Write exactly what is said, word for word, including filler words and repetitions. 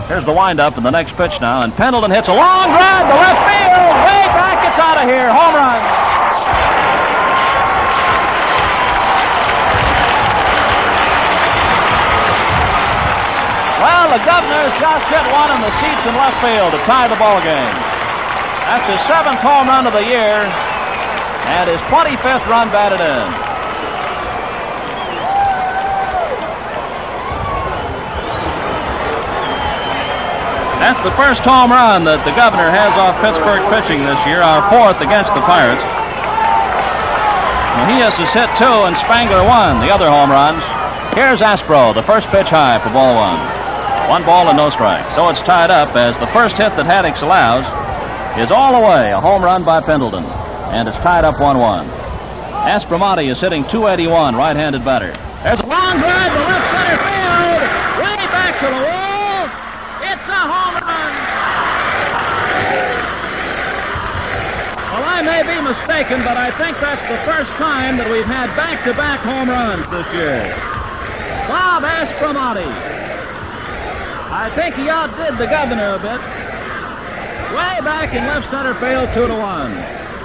Here's the windup and the next pitch now, and Pendleton hits a long drive to left field. Way back, it's out of here. Home run. Well, the Governor's just hit one in the seats in left field to tie the ball game. That's his seventh home run of the year and his twenty-fifth run batted in. That's the first home run that the Governor has off Pittsburgh pitching this year, our fourth against the Pirates. Mejias has hit two and Spangler one, the other home runs. Here's Aspro, the first pitch high for ball one. One ball and no strike. So it's tied up as the first hit that Haddix allows is all the way a home run by Pendleton. And it's tied up one one. Aspromonte is hitting two eighty-one, right-handed batter. There's a long drive to left center field. Way back to the wall. It's a home run. Well, I may be mistaken, but I think that's the first time that we've had back-to-back home runs this year. Bob Aspromonte. I think he outdid the Governor a bit. Way back in left center field, two to one.